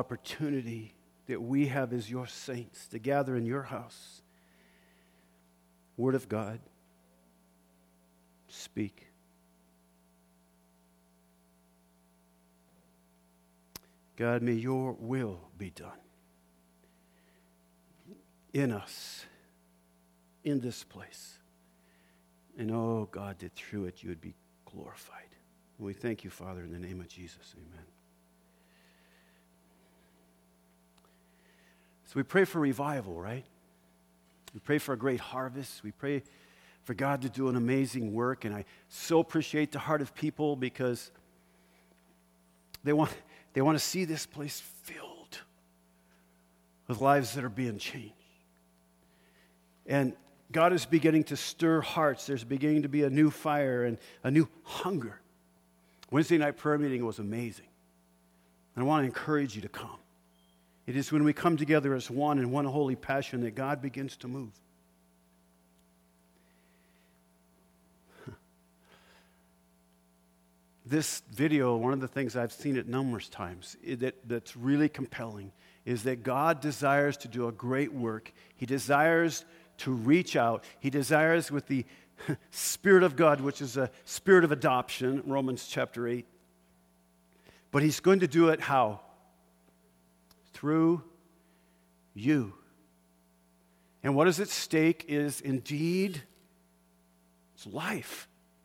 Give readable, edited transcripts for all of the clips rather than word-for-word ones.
opportunity that we have as your saints to gather in your house. Word of God, speak. God, may your will be done in us, in this place. And oh, God, that through it you would be glorified. And we thank you, Father, in the name of Jesus. Amen. So we pray for revival, right? We pray for a great harvest. We pray for God to do an amazing work. And I so appreciate the heart of people because they want to see this place filled with lives that are being changed. And God is beginning to stir hearts. There's beginning to be a new fire and a new hunger. Wednesday night prayer meeting was amazing. And I want to encourage you to come. It is when we come together as one in one holy passion that God begins to move. This video, one of the things I've seen it numerous times that's really compelling is that God desires to do a great work. He desires to reach out. He desires with the Spirit of God, which is a spirit of adoption, Romans chapter 8. But he's going to do it how? Through you. And what is at stake is indeed it's life.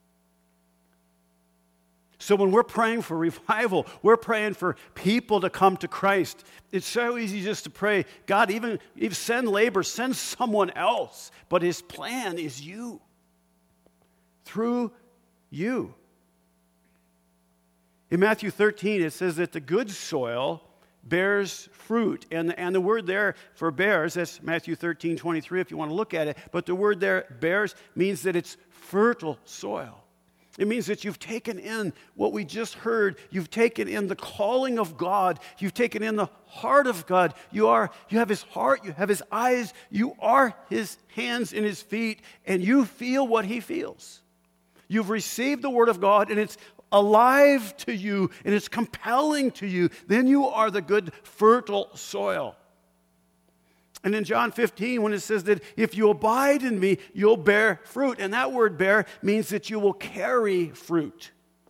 So when we're praying for revival, we're praying for people to come to Christ. It's so easy just to pray, God, even send labor, send someone else. But his plan is you. Through you. In Matthew 13, it says that the good soil bears fruit. And the word there for bears, that's Matthew 13:23 if you want to look at it. But the word there, bears, means that it's fertile soil. It means that you've taken in what we just heard. You've taken in the calling of God. You've taken in the heart of God. You have his heart. You have his eyes. You are his hands and his feet. And you feel what he feels. You've received the word of God and it's alive to you and it's compelling to you. Then you are the good, fertile soil. And in John 15, when it says that if you abide in me, you'll bear fruit. And that word bear means that you will carry fruit.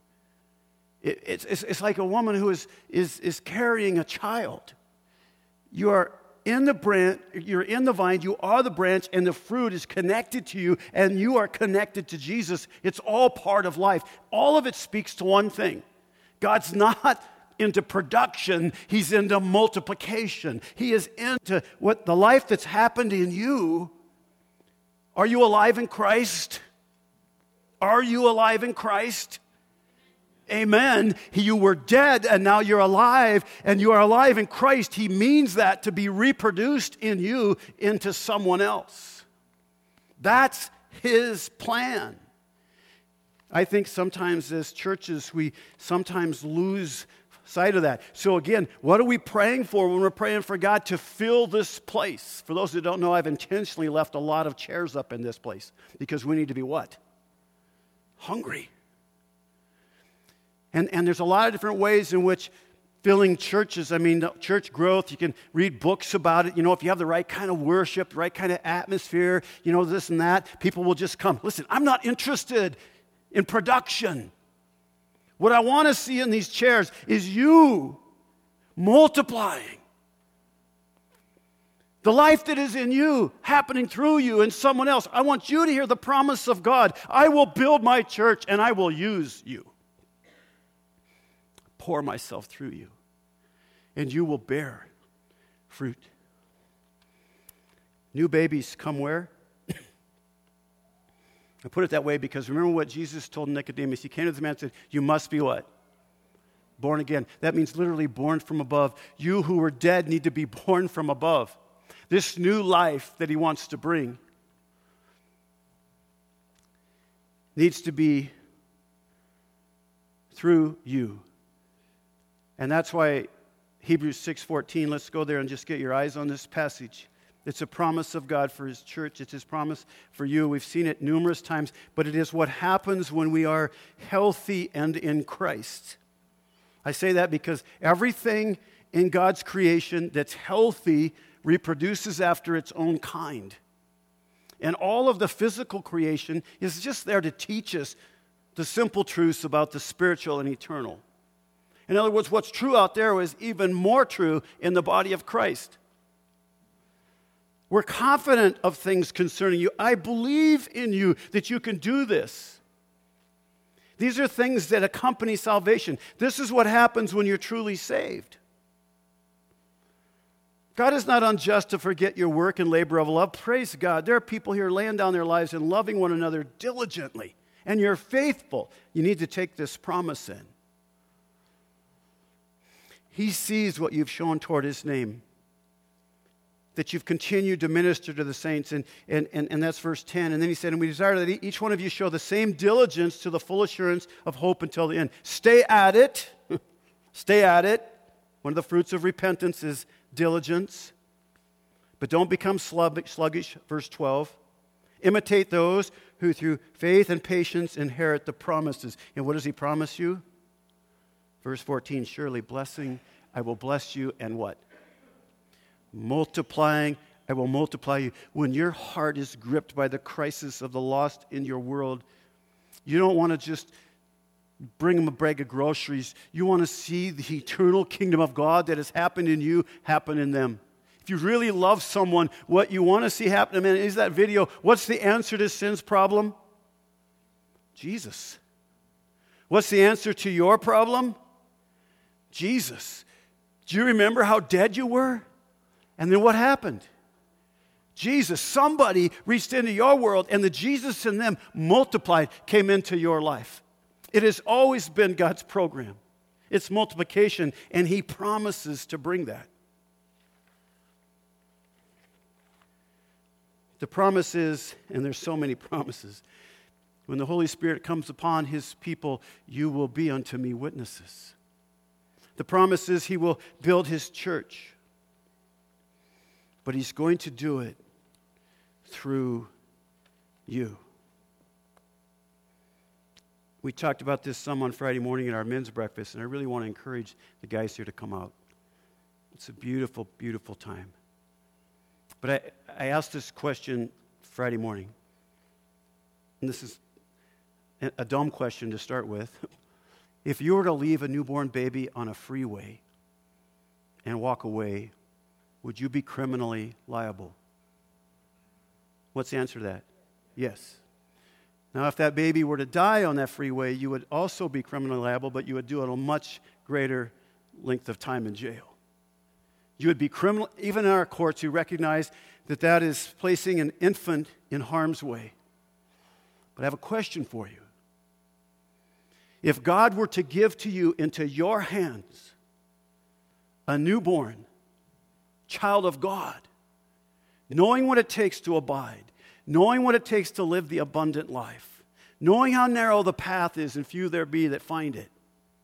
It's like a woman who is carrying a child. You are in the branch, you're in the vine, you are the branch, and the fruit is connected to you, and you are connected to Jesus. It's all part of life. All of it speaks to one thing. God's not into production, he's into multiplication. He is into what the life that's happened in you. Are you alive in Christ? Are you alive in Christ? Amen. You were dead and now you're alive, and you are alive in Christ. He means that to be reproduced in you into someone else. That's his plan. I think sometimes as churches we sometimes lose sight of that. So again, what are we praying for when we're praying for God to fill this place? For those who don't know, I've intentionally left a lot of chairs up in this place because we need to be what? Hungry. And there's a lot of different ways in which filling churches, church growth, you can read books about it. If you have the right kind of worship, the right kind of atmosphere, this and that, people will just come. Listen, I'm not interested in production. What I want to see in these chairs is you multiplying. The life that is in you, happening through you and someone else. I want you to hear the promise of God. I will build my church and I will use you. Pour myself through you. And you will bear fruit. New babies come where? I put it that way because remember what Jesus told Nicodemus. He came to the man and said, you must be what? Born again. That means literally born from above. You who were dead need to be born from above. This new life that he wants to bring needs to be through you. And that's why Hebrews 6:14, let's go there and just get your eyes on this passage. It's a promise of God for his church. It's his promise for you. We've seen it numerous times, but it is what happens when we are healthy and in Christ. I say that because everything in God's creation that's healthy reproduces after its own kind. And all of the physical creation is just there to teach us the simple truths about the spiritual and eternal. In other words, what's true out there is even more true in the body of Christ. We're confident of things concerning you. I believe in you that you can do this. These are things that accompany salvation. This is what happens when you're truly saved. God is not unjust to forget your work and labor of love. Praise God. There are people here laying down their lives and loving one another diligently. And you're faithful. You need to take this promise in. He sees what you've shown toward his name, that you've continued to minister to the saints, and that's verse 10. And then he said, and we desire that each one of you show the same diligence to the full assurance of hope until the end. Stay at it. Stay at it. One of the fruits of repentance is diligence. But don't become sluggish, verse 12. Imitate those who through faith and patience inherit the promises. And what does he promise you? Verse 14, surely blessing, I will bless you, and what? Multiplying, I will multiply you. When your heart is gripped by the crisis of the lost in your world, you don't want to just bring them a bag of groceries. You want to see the eternal kingdom of God that has happened in you happen in them. If you really love someone, what you want to see happen in them is that video. What's the answer to sin's problem? Jesus. What's the answer to your problem? Jesus. Do you remember how dead you were? And then what happened? Jesus. Somebody reached into your world, and the Jesus in them multiplied, came into your life. It has always been God's program. It's multiplication, and he promises to bring that. The promise is, and there's so many promises, when the Holy Spirit comes upon his people, you will be unto me witnesses. The promise is he will build his church, but he's going to do it through you. We talked about this some on Friday morning at our men's breakfast, and I really want to encourage the guys here to come out. It's a beautiful, beautiful time. But I asked this question Friday morning, and this is a dumb question to start with. If you were to leave a newborn baby on a freeway and walk away, would you be criminally liable? What's the answer to that? Yes. Now, if that baby were to die on that freeway, you would also be criminally liable, but you would do it a much greater length of time in jail. You would be criminal, even in our courts who recognize that that is placing an infant in harm's way. But I have a question for you. If God were to give to you into your hands a newborn child of God, knowing what it takes to abide, knowing what it takes to live the abundant life, knowing how narrow the path is and few there be that find it,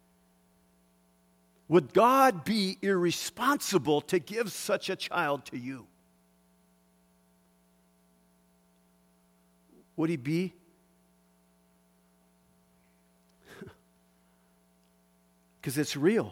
would God be irresponsible to give such a child to you? Would he be? Because it's real.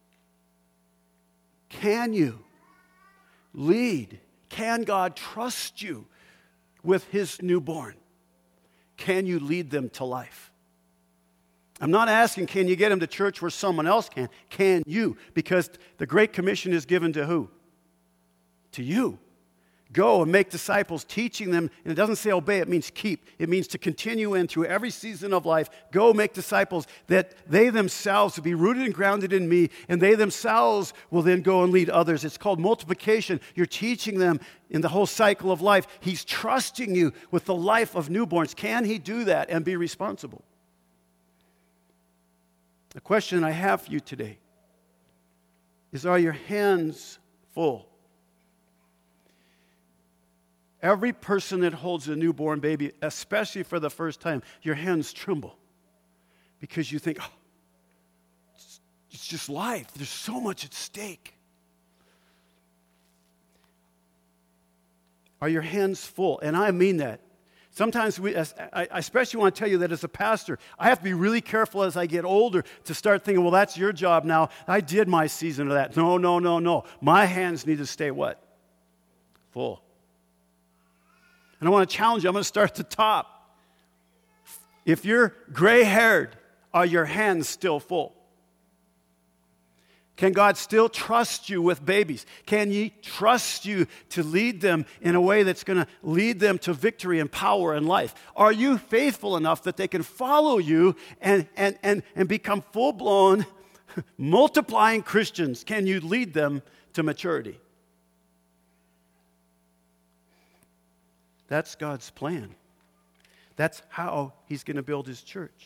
Can you lead? Can God trust you with his newborn? Can you lead them to life? I'm not asking, can you get them to church where someone else can? Can you? Because the Great Commission is given to who? To you. Go and make disciples, teaching them. And it doesn't say obey, it means keep. It means to continue in through every season of life. Go make disciples that they themselves will be rooted and grounded in me, and they themselves will then go and lead others. It's called multiplication. You're teaching them in the whole cycle of life. He's trusting you with the life of newborns. Can he do that and be responsible? The question I have for you today is, are your hands full? Every person that holds a newborn baby, especially for the first time, your hands tremble because you think, oh, it's just life. There's so much at stake. Are your hands full? And I mean that. Sometimes I especially want to tell you that as a pastor, I have to be really careful as I get older to start thinking, well, that's your job now. I did my season of that. No. My hands need to stay what? Full. And I want to challenge you. I'm going to start at the top. If you're gray-haired, are your hands still full? Can God still trust you with babies? Can He trust you to lead them in a way that's going to lead them to victory and power and life? Are you faithful enough that they can follow you and become full-blown, multiplying Christians? Can you lead them to maturity? That's God's plan. That's how He's going to build His church.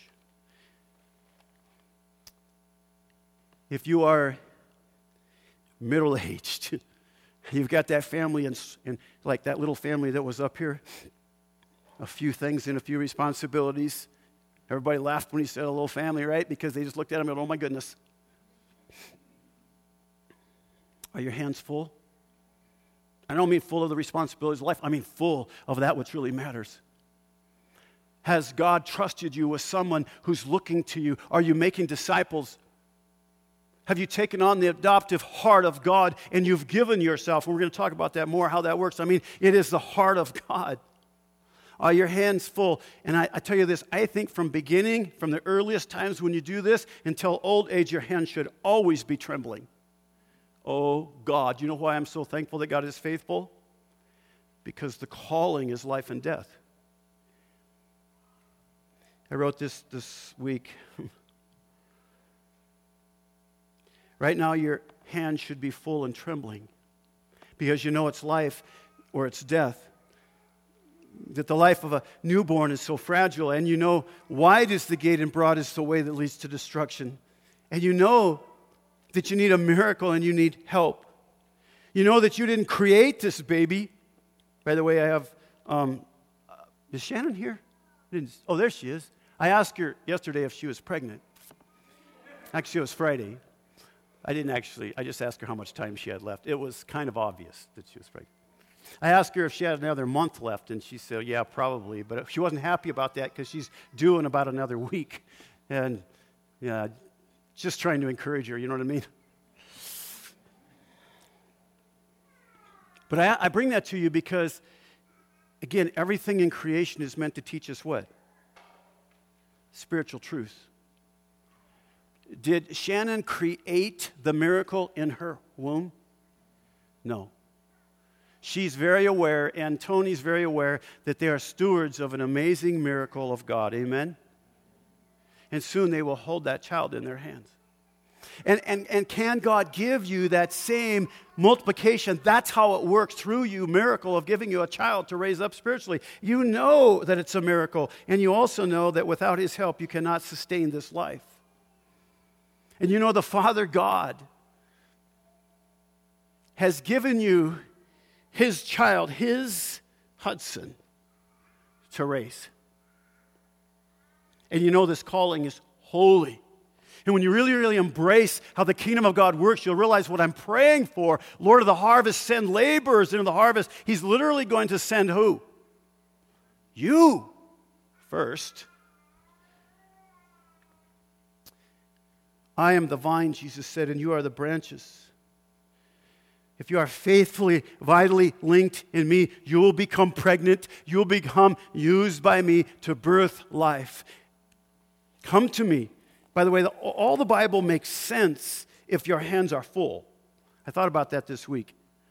If you are middle-aged, you've got that family and like that little family that was up here, a few things and a few responsibilities. Everybody laughed when he said a little family, right? Because they just looked at him and, oh my goodness. Are your hands full? I don't mean full of the responsibilities of life. I mean full of that which really matters. Has God trusted you with someone who's looking to you? Are you making disciples? Have you taken on the adoptive heart of God and you've given yourself? And we're going to talk about that more, how that works. I mean, it is the heart of God. Are your hands full? And I tell you this, I think from the earliest times when you do this until old age, your hands should always be trembling. Oh God, you know why I'm so thankful that God is faithful? Because the calling is life and death. I wrote this week. Right now, your hands should be full and trembling because you know it's life or it's death. That the life of a newborn is so fragile, and you know wide is the gate and broad is the way that leads to destruction. And you know that you need a miracle and you need help. You know that you didn't create this baby. By the way, I have, is Shannon here? Oh, there she is. I asked her yesterday if she was pregnant. Actually, it was Friday. I just asked her how much time she had left. It was kind of obvious that she was pregnant. I asked her if she had another month left, and she said, yeah, probably. But she wasn't happy about that because she's due in about another week. And, yeah, just trying to encourage her, you know what I mean? But I bring that to you because, again, everything in creation is meant to teach us what? Spiritual truth. Did Shannon create the miracle in her womb? No. She's very aware, and Tony's very aware, that they are stewards of an amazing miracle of God. Amen? And soon they will hold that child in their hands. And can God give you that same multiplication? That's how it works through you, miracle of giving you a child to raise up spiritually. You know that it's a miracle, and you also know that without His help, you cannot sustain this life. And you know the Father God has given you His child, His Hudson, to raise. And you know this calling is holy. And when you really, really embrace how the kingdom of God works, you'll realize what I'm praying for. Lord of the harvest, send laborers into the harvest. He's literally going to send who? You first. I am the vine, Jesus said, and you are the branches. If you are faithfully, vitally linked in me, you will become pregnant. You will become used by me to birth life. Come to me. By the way, all the Bible makes sense if your hands are full. I thought about that this week.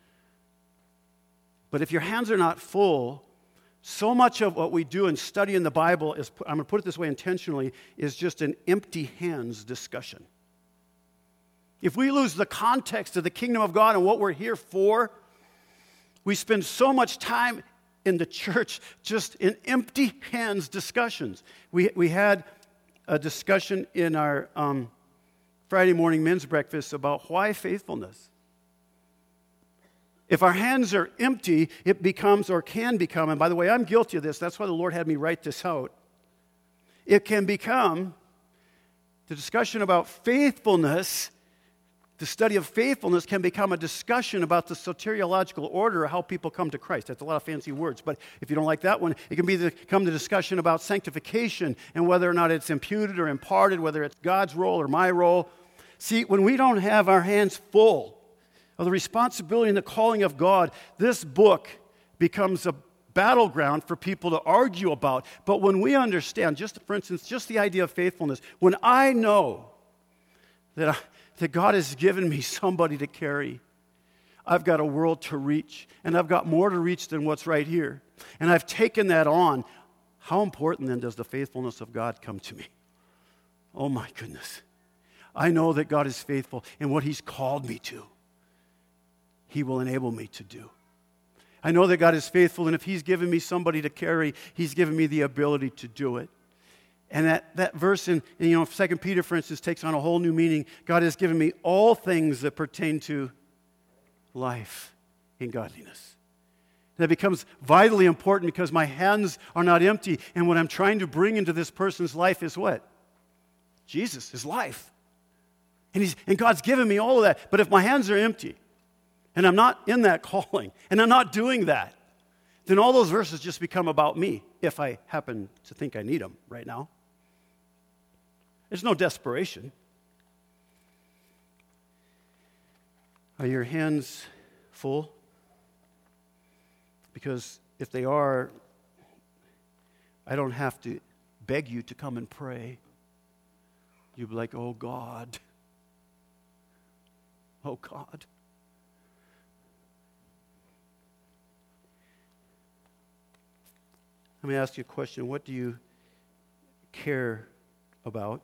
But if your hands are not full, so much of what we do and study in the Bible is, I'm going to put it this way intentionally, is just an empty hands discussion. If we lose the context of the kingdom of God and what we're here for, we spend so much time in the church just in empty hands discussions. We had a discussion in our Friday morning men's breakfast about why faithfulness. If our hands are empty, it becomes or can become, and by the way, I'm guilty of this. That's why the Lord had me write this out. It can become the discussion about faithfulness The study of faithfulness can become a discussion about the soteriological order of how people come to Christ. That's a lot of fancy words, but if you don't like that one, it can become the discussion about sanctification and whether or not it's imputed or imparted, whether it's God's role or my role. See, when we don't have our hands full of the responsibility and the calling of God, this book becomes a battleground for people to argue about. But when we understand, just for instance, just the idea of faithfulness, when I know that God has given me somebody to carry, I've got a world to reach, and I've got more to reach than what's right here, and I've taken that on, how important then does the faithfulness of God come to me? Oh my goodness. I know that God is faithful, and what He's called me to, He will enable me to do. I know that God is faithful, and if He's given me somebody to carry, He's given me the ability to do it. And that verse in 2 Peter, for instance, takes on a whole new meaning. God has given me all things that pertain to life and godliness. That becomes vitally important because my hands are not empty, and what I'm trying to bring into this person's life is what? Jesus, His life. And God's given me all of that. But if my hands are empty, and I'm not in that calling, and I'm not doing that, then all those verses just become about me, if I happen to think I need them right now. There's no desperation. Are your hands full? Because if they are, I don't have to beg you to come and pray. You'll be like, oh God. Oh God. Let me ask you a question. What do you care about?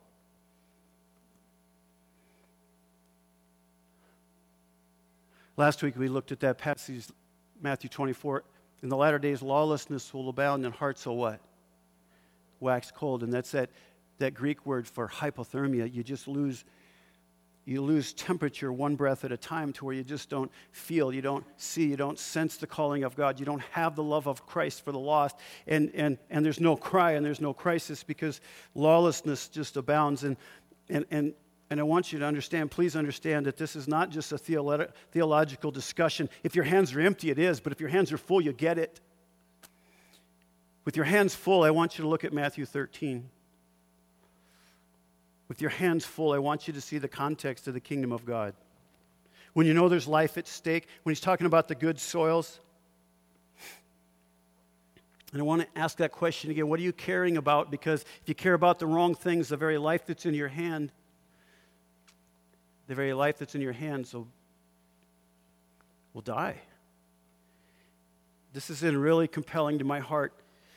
Last week we looked at that passage, Matthew 24. In the latter days, lawlessness will abound, and hearts will what? Wax cold. And that's that Greek word for hypothermia. You lose temperature one breath at a time to where you just don't feel, you don't see, you don't sense the calling of God. You don't have the love of Christ for the lost. And there's no cry and there's no crisis because lawlessness just abounds. And I want you to understand, please understand that this is not just a theological discussion. If your hands are empty, it is. But if your hands are full, you get it. With your hands full, I want you to look at Matthew 13. With your hands full, I want you to see the context of the kingdom of God. When you know there's life at stake, when He's talking about the good soils. And I want to ask that question again. What are you caring about? Because if you care about the wrong things, the very life that's in your hands will die. This is really compelling to my heart.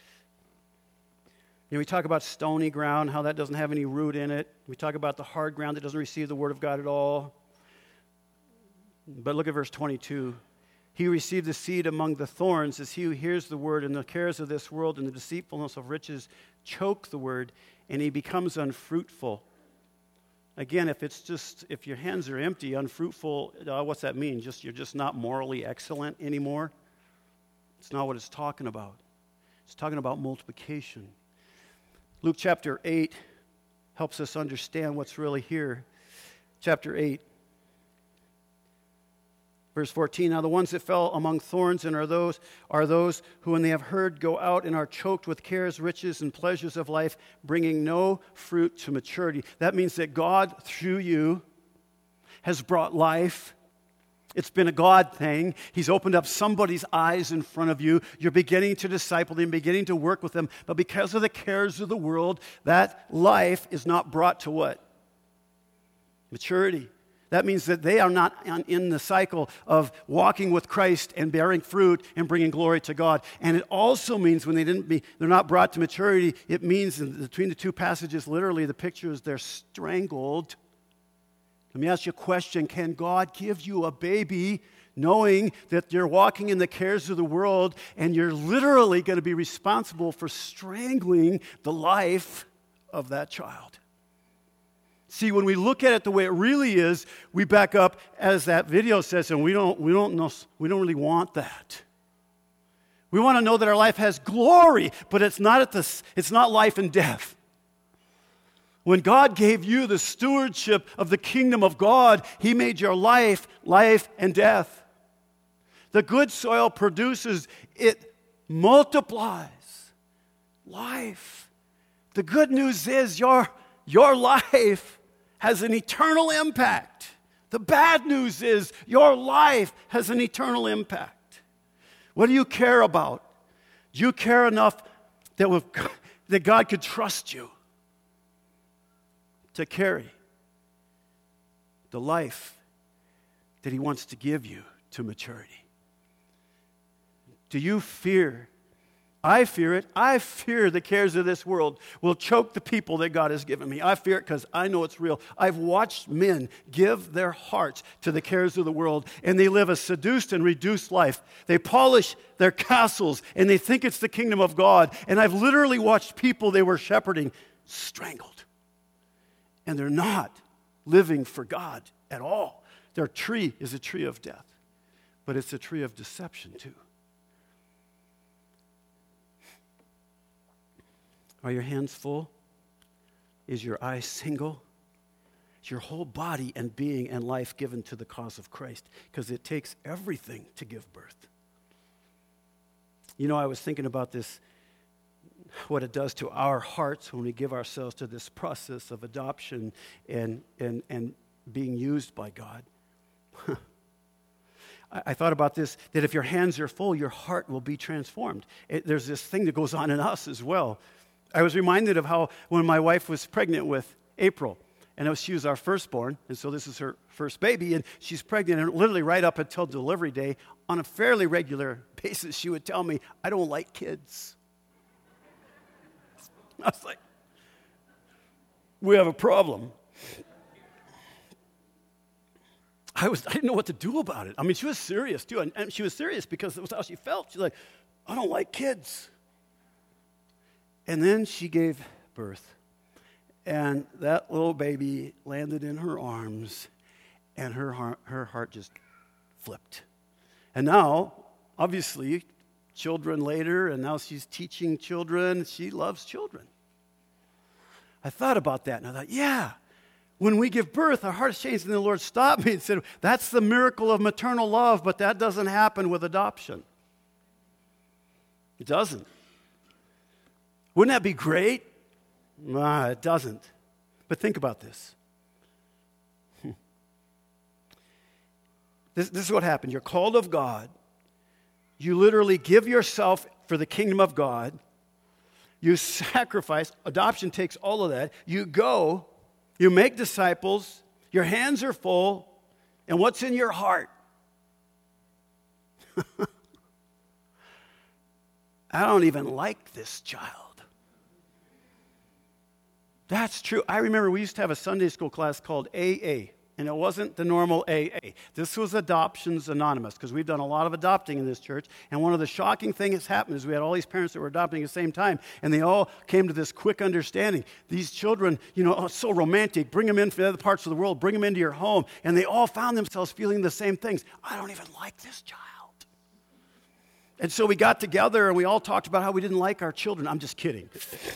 We talk about stony ground, how that doesn't have any root in it. We talk about the hard ground that doesn't receive the word of God at all. But look at verse 22. He who received the seed among the thorns is he who hears the word, and the cares of this world and the deceitfulness of riches choke the word, and he becomes unfruitful. Again, if your hands are empty, unfruitful, what's that mean? You're just not morally excellent anymore? It's not what it's talking about. It's talking about multiplication. Luke chapter 8 helps us understand what's really here. Chapter 8, verse 14. Now the ones that fell among thorns and are those who, when they have heard, go out and are choked with cares, riches, and pleasures of life, bringing no fruit to maturity. That means that God, through you, has brought life. It's been a God thing. He's opened up somebody's eyes in front of you. You're beginning to disciple them, beginning to work with them. But because of the cares of the world, that life is not brought to what? Maturity. That means that they are not in the cycle of walking with Christ and bearing fruit and bringing glory to God. And it also means when they're not brought to maturity, it means between the two passages, literally the picture is they're strangled. Let me ask you a question. Can God give you a baby knowing that you're walking in the cares of the world and you're literally going to be responsible for strangling the life of that child? See, when we look at it the way it really is, we back up, as that video says, and we don't really want that. We want to know that our life has glory, but it's not life and death. When God gave you the stewardship of the kingdom of God, He made your life and death. The good soil produces, it multiplies life. The good news is your life has an eternal impact. The bad news is your life has an eternal impact. What do you care about? Do you care enough that God could trust you to carry the life that He wants to give you to maturity? Do you fear? I fear it. I fear the cares of this world will choke the people that God has given me. I fear it because I know it's real. I've watched men give their hearts to the cares of the world, and they live a seduced and reduced life. They polish their castles, and they think it's the kingdom of God. And I've literally watched people they were shepherding strangled. And they're not living for God at all. Their tree is a tree of death, but it's a tree of deception too. Are your hands full? Is your eye single? Is your whole body and being and life given to the cause of Christ? Because it takes everything to give birth. You know, I was thinking about this, what it does to our hearts when we give ourselves to this process of adoption and being used by God. I thought about this, that if your hands are full, your heart will be transformed. There's this thing that goes on in us as well. I was reminded of how when my wife was pregnant with April, and she was our firstborn, and so this is her first baby, and she's pregnant, and literally right up until delivery day, on a fairly regular basis, she would tell me, I don't like kids. I was like, we have a problem. I didn't know what to do about it. I mean, she was serious, too, and she was serious because it was how she felt. She's like, I don't like kids. And then she gave birth, and that little baby landed in her arms, and her heart just flipped. And now, obviously, children later, and now she's teaching children. She loves children. I thought about that, and I thought, yeah, when we give birth, our hearts change. And the Lord stopped me and said, that's the miracle of maternal love, but that doesn't happen with adoption. It doesn't. Wouldn't that be great? It doesn't. But think about this. This is what happened. You're called of God. You literally give yourself for the kingdom of God. You sacrifice. Adoption takes all of that. You go. You make disciples. Your hands are full. And what's in your heart? I don't even like this child. That's true. I remember we used to have a Sunday school class called AA, and it wasn't the normal AA. This was Adoptions Anonymous, because we've done a lot of adopting in this church, and one of the shocking things that's happened is we had all these parents that were adopting at the same time, and they all came to this quick understanding. These children, oh, so romantic, bring them in from other parts of the world, bring them into your home, and they all found themselves feeling the same things. I don't even like this child. And so we got together, and we all talked about how we didn't like our children. I'm just kidding.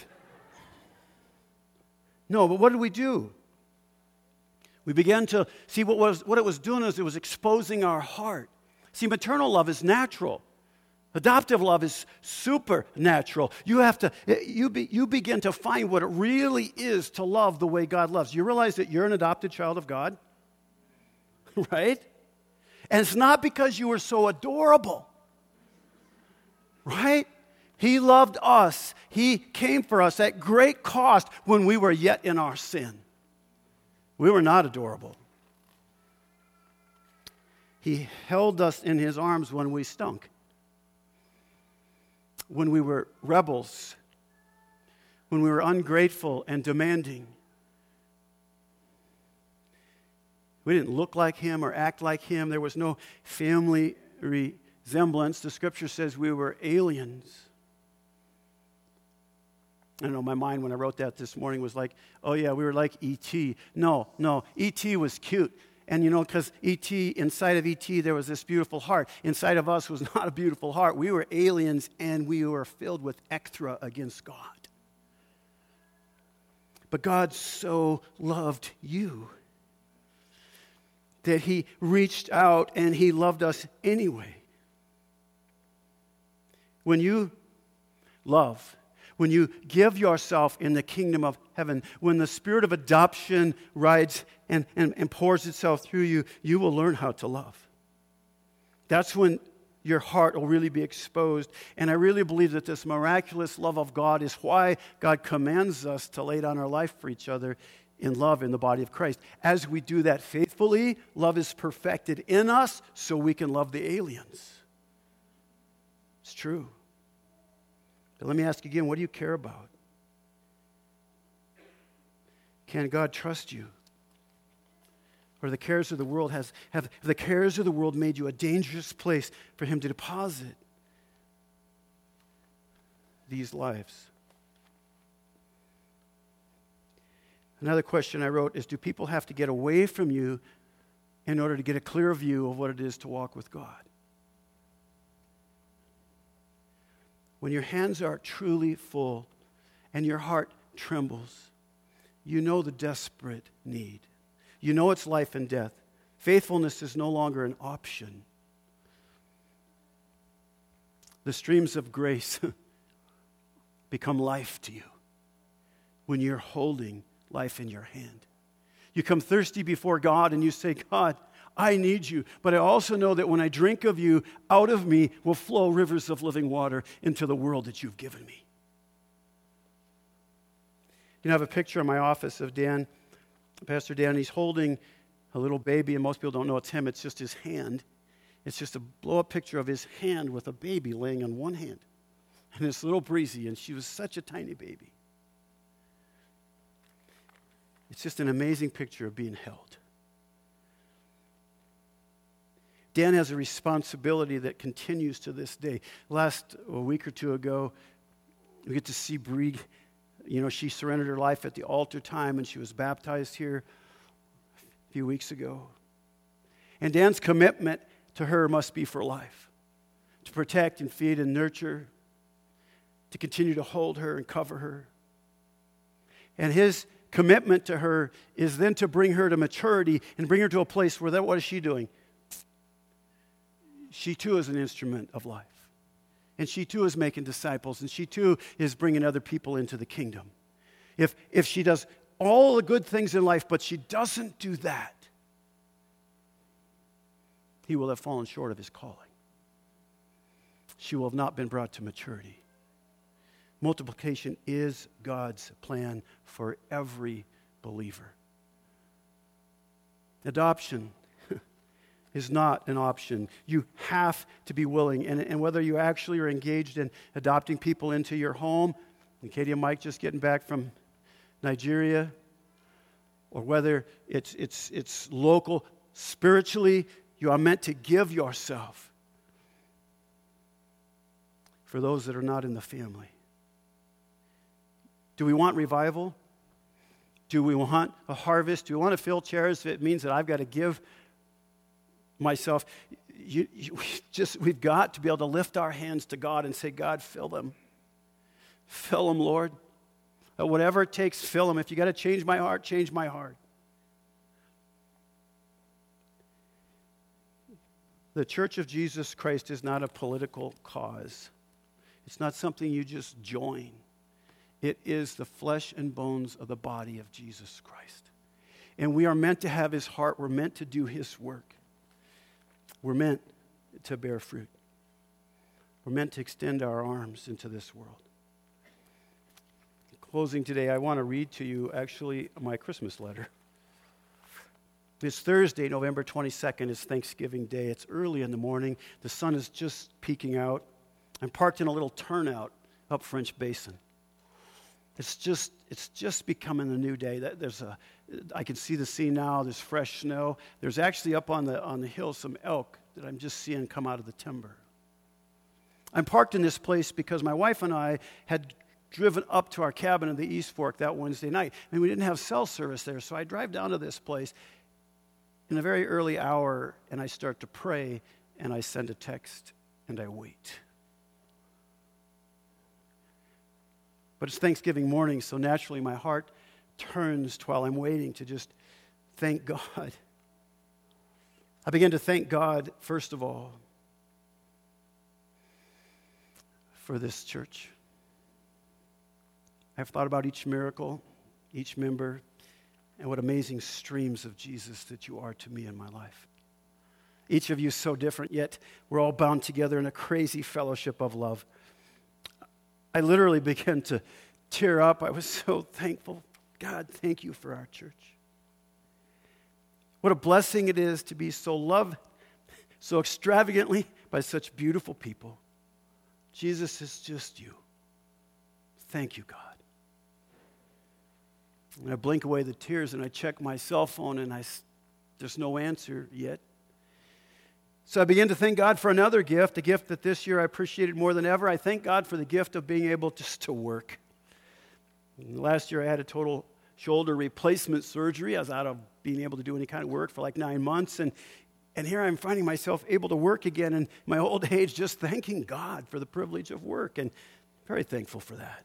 No, but what did we do? We began to see what it was doing is it was exposing our heart. See, maternal love is natural. Adoptive love is supernatural. You begin to find what it really is to love the way God loves. You realize that you're an adopted child of God? Right? And it's not because you were so adorable. Right? He loved us. He came for us at great cost when we were yet in our sin. We were not adorable. He held us in His arms when we stunk, when we were rebels, when we were ungrateful and demanding. We didn't look like Him or act like Him. There was no family resemblance. The Scripture says we were aliens. I don't know, my mind when I wrote that this morning was like, oh yeah, we were like E.T. No, E.T. was cute. And because E.T., inside of E.T. there was this beautiful heart. Inside of us was not a beautiful heart. We were aliens and we were filled with ectra against God. But God so loved you that he reached out and he loved us anyway. When you love, when you give yourself in the kingdom of heaven, when the spirit of adoption rides and pours itself through you, you will learn how to love. That's when your heart will really be exposed. And I really believe that this miraculous love of God is why God commands us to lay down our life for each other in love in the body of Christ. As we do that faithfully, love is perfected in us so we can love the aliens. It's true. But let me ask again, what do you care about? Can God trust you? Or the cares of the world have the cares of the world made you a dangerous place for him to deposit these lives? Another question I wrote is, do people have to get away from you in order to get a clear view of what it is to walk with God? When your hands are truly full and your heart trembles, you know the desperate need. You know it's life and death. Faithfulness is no longer an option. The streams of grace become life to you when you're holding life in your hand. You come thirsty before God and you say, God, I need you, but I also know that when I drink of you, out of me will flow rivers of living water into the world that you've given me. You know, I have a picture in my office of Dan, Pastor Dan. He's holding a little baby, and most people don't know it's him. It's just his hand. It's just a blow-up picture of his hand with a baby laying on one hand. And it's little Breezy, and she was such a tiny baby. It's just an amazing picture of being held. Dan has a responsibility that continues to this day. Last a week or two ago, we get to see Bree. You know, she surrendered her life at the altar time, and she was baptized here a few weeks ago. And Dan's commitment to her must be for life, to protect and feed and nurture, to continue to hold her and cover her. And his commitment to her is then to bring her to maturity and bring her to a place where, what is she doing? She too is an instrument of life. And she too is making disciples. And she too is bringing other people into the kingdom. If she does all the good things in life, but she doesn't do that, he will have fallen short of his calling. She will have not been brought to maturity. Multiplication is God's plan for every believer. Adoption is not an option. You have to be willing. And whether you actually are engaged in adopting people into your home, and Katie and Mike just getting back from Nigeria, or whether it's local, spiritually, you are meant to give yourself for those that are not in the family. Do we want revival? Do we want a harvest? Do we want to fill chairs? It means that I've got to give myself. We've got to be able to lift our hands to God and say, God, fill them. Fill them, Lord. Whatever it takes, fill them. If you got to change my heart, change my heart. The Church of Jesus Christ is not a political cause. It's not something you just join. It is the flesh and bones of the body of Jesus Christ. And we are meant to have his heart. We're meant to do his work. We're meant to bear fruit. We're meant to extend our arms into this world. In closing today, I want to read to you actually my Christmas letter. This Thursday, November 22nd, is Thanksgiving Day. It's early in the morning. The sun is just peeking out. I'm parked in a little turnout up French Basin. It's just becoming a new day. I can see the sea now. There's fresh snow. There's actually up on the hill some elk that I'm just seeing come out of the timber. I'm parked in this place because my wife and I had driven up to our cabin in the East Fork that Wednesday night, and we didn't have cell service there. So I drive down to this place in a very early hour, and I start to pray, and I send a text, and I wait. But it's Thanksgiving morning, so naturally my heart turns while I'm waiting to just thank God. I began to thank God, first of all, for this church. I've thought about each miracle, each member, and what amazing streams of Jesus that you are to me in my life. Each of you is so different, yet we're all bound together in a crazy fellowship of love. I literally began to tear up. I was so thankful. God, thank you for our church. What a blessing it is to be so loved so extravagantly by such beautiful people. Jesus is just you. Thank you, God. And I blink away the tears and I check my cell phone and there's no answer yet. So I began to thank God for another gift, a gift that this year I appreciated more than ever. I thank God for the gift of being able just to work. And last year I had a total shoulder replacement surgery. I was out of being able to do any kind of work for like 9 months. And here I'm finding myself able to work again in my old age, just thanking God for the privilege of work. And very thankful for that.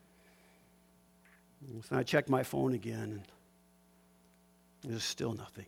So I checked my phone again, and there's still nothing.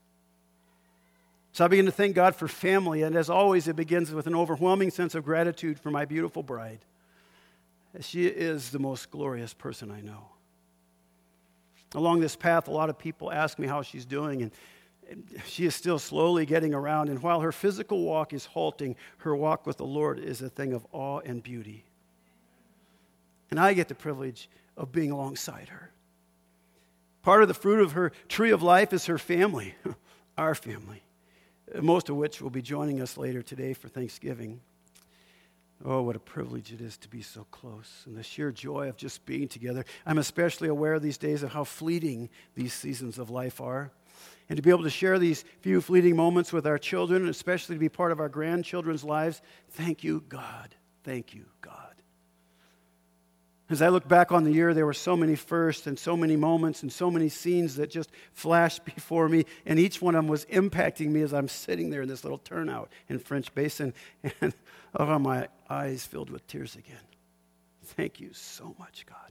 So I begin to thank God for family, and as always, it begins with an overwhelming sense of gratitude for my beautiful bride. She is the most glorious person I know. Along this path, a lot of people ask me how she's doing, and she is still slowly getting around, and while her physical walk is halting, her walk with the Lord is a thing of awe and beauty. And I get the privilege of being alongside her. Part of the fruit of her tree of life is her family, our family, most of which will be joining us later today for Thanksgiving. Oh, what a privilege it is to be so close, and the sheer joy of just being together. I'm especially aware these days of how fleeting these seasons of life are. And to be able to share these few fleeting moments with our children, and especially to be part of our grandchildren's lives, thank you, God. Thank you, God. As I look back on the year, there were so many firsts and so many moments and so many scenes that just flashed before me, and each one of them was impacting me as I'm sitting there in this little turnout in French Basin, and oh, my eyes filled with tears again. Thank you so much, God.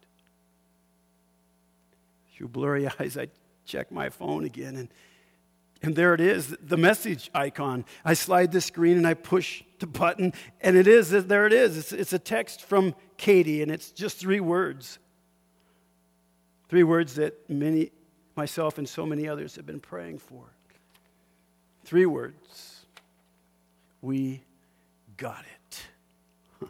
Through blurry eyes, I check my phone again, and there it is, the message icon. I slide the screen and I push the button, and there it is. It's a text from Katie, and it's just 3 words. 3 words that myself and so many others have been praying for. 3 words. We got it.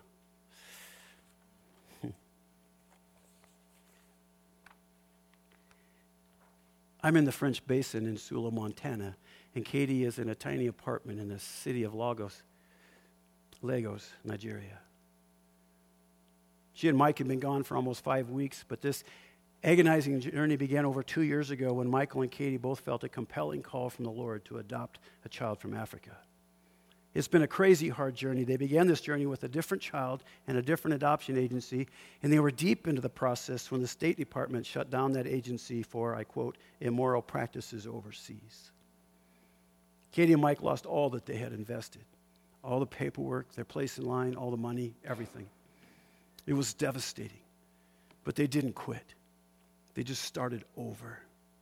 I'm in the French Basin in Sula, Montana, and Katie is in a tiny apartment in the city of Lagos, Nigeria. She and Mike had been gone for almost 5 weeks, but this agonizing journey began over 2 years ago when Michael and Katie both felt a compelling call from the Lord to adopt a child from Africa. It's been a crazy hard journey. They began this journey with a different child and a different adoption agency, and they were deep into the process when the State Department shut down that agency for, I quote, immoral practices overseas. Katie and Mike lost all that they had invested, all the paperwork, their place in line, all the money, everything. It was devastating, but they didn't quit. They just started over.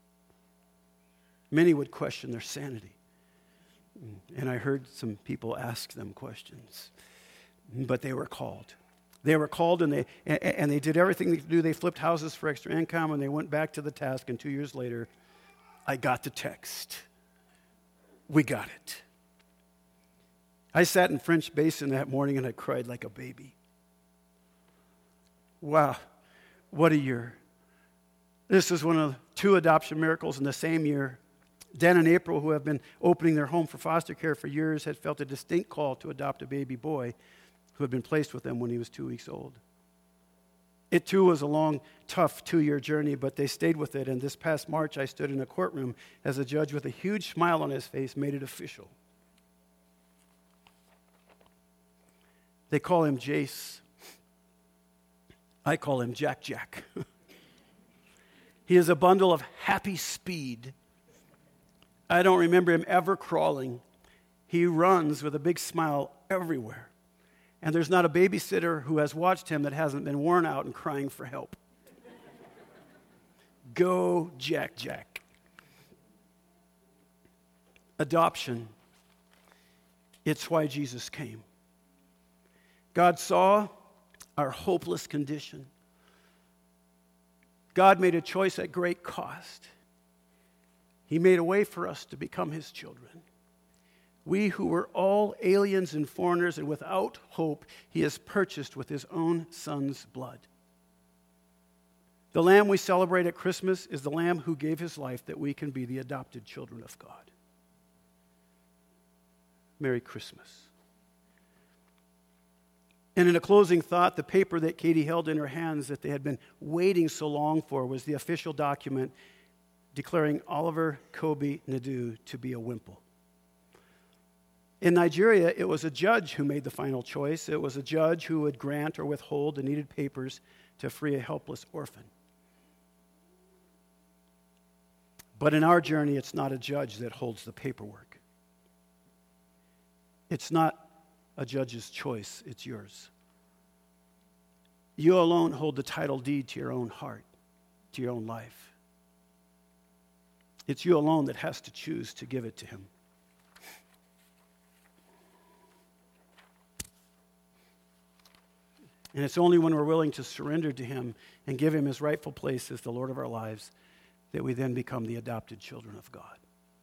Many would question their sanity. And I heard some people ask them questions, but they were called. They were called, and they did everything they could do. They flipped houses for extra income, and they went back to the task. And 2 years later, I got the text. We got it. I sat in French Basin that morning, and I cried like a baby. Wow, what a year. This was one of 2 adoption miracles in the same year. Dan and April, who have been opening their home for foster care for years, had felt a distinct call to adopt a baby boy who had been placed with them when he was 2 weeks old. It, too, was a long, tough 2-year journey, but they stayed with it, and this past March, I stood in a courtroom as a judge with a huge smile on his face made it official. They call him Jace. I call him Jack Jack. He is a bundle of happy speed. I don't remember him ever crawling. He runs with a big smile everywhere. And there's not a babysitter who has watched him that hasn't been worn out and crying for help. Go, Jack Jack. Adoption. It's why Jesus came. God saw our hopeless condition. God made a choice at great cost. He made a way for us to become his children. We who were all aliens and foreigners and without hope, he has purchased with his own son's blood. The Lamb we celebrate at Christmas is the Lamb who gave his life that we can be the adopted children of God. Merry Christmas. And in a closing thought, the paper that Katie held in her hands that they had been waiting so long for was the official document declaring Oliver Kobe Nadu to be a Wimple. In Nigeria, it was a judge who made the final choice. It was a judge who would grant or withhold the needed papers to free a helpless orphan. But in our journey, it's not a judge that holds the paperwork. It's not a judge's choice, it's yours. You alone hold the title deed to your own heart, to your own life. It's you alone that has to choose to give it to him. And it's only when we're willing to surrender to him and give him his rightful place as the Lord of our lives that we then become the adopted children of God.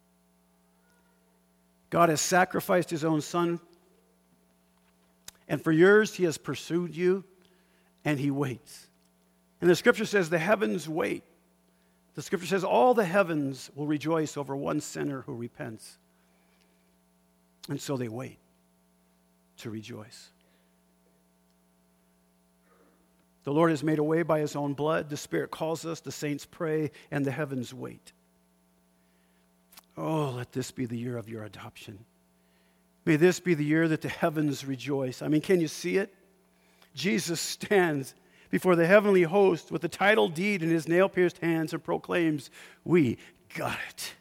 God has sacrificed his own son, and for years he has pursued you, and he waits. And the scripture says the heavens wait. The scripture says all the heavens will rejoice over one sinner who repents. And so they wait to rejoice. The Lord has made a way by his own blood. The Spirit calls us, the saints pray, and the heavens wait. Oh, let this be the year of your adoption. May this be the year that the heavens rejoice. I mean, can you see it? Jesus stands before the heavenly host with the title deed in his nail-pierced hands and proclaims, "We got it."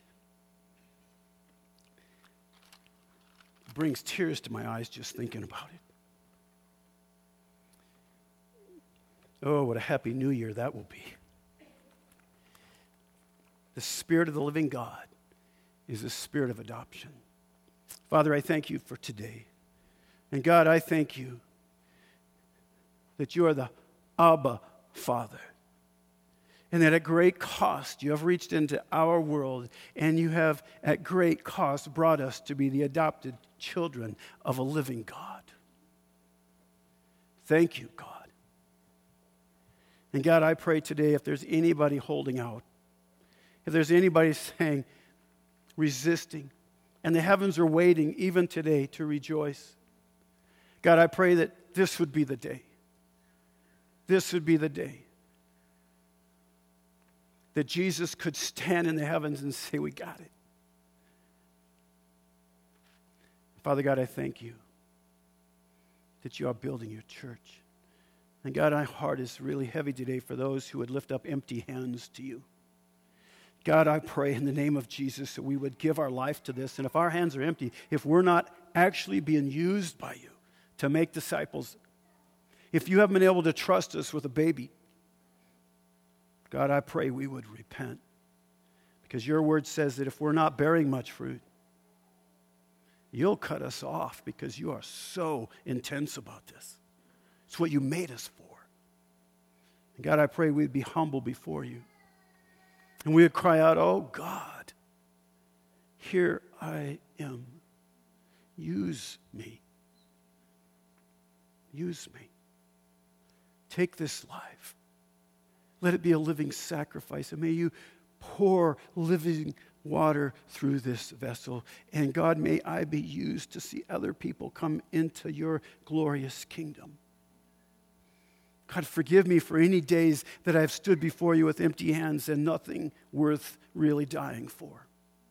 It brings tears to my eyes just thinking about it. Oh, what a happy new year that will be. The Spirit of the living God is the Spirit of adoption. Father, I thank you for today. And God, I thank you that you are the Abba Father. And that at great cost you have reached into our world and you have at great cost brought us to be the adopted children of a living God. Thank you, God. And God, I pray today if there's anybody holding out, if there's anybody saying, resisting, and the heavens are waiting even today to rejoice, God, I pray that this would be the day. This would be the day that Jesus could stand in the heavens and say, we got it. Father God, I thank you that you are building your church. And God, my heart is really heavy today for those who would lift up empty hands to you. God, I pray in the name of Jesus that we would give our life to this. And if our hands are empty, if we're not actually being used by you to make disciples, if you haven't been able to trust us with a baby, God, I pray we would repent. Because your word says that if we're not bearing much fruit, you'll cut us off because you are so intense about this. It's what you made us for. And God, I pray we'd be humble before you. And we would cry out, oh God, here I am. Use me. Use me. Take this life. Let it be a living sacrifice. And may you pour living water through this vessel. And God, may I be used to see other people come into your glorious kingdom. God, forgive me for any days that I've stood before you with empty hands and nothing worth really dying for.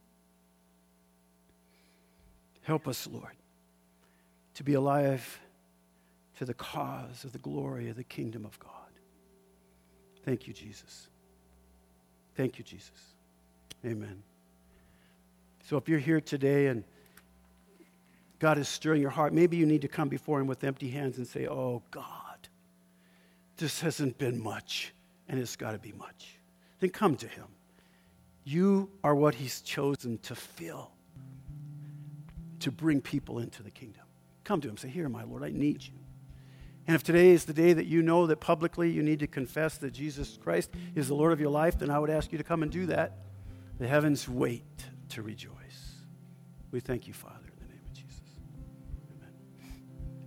Help us, Lord, to be alive to the cause of the glory of the kingdom of God. Thank you, Jesus. Thank you, Jesus. Amen. So if you're here today and God is stirring your heart, maybe you need to come before him with empty hands and say, oh God, this hasn't been much, and it's got to be much. then come to him. You are what he's chosen to fill, to bring people into the kingdom. Come to him. Say, here, my Lord, I need you. And if today is the day that you know that publicly you need to confess that Jesus Christ is the Lord of your life, then I would ask you to come and do that. The heavens wait to rejoice. We thank you, Father, in the name of Jesus. Amen.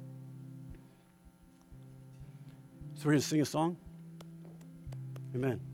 So we're going to sing a song. Amen.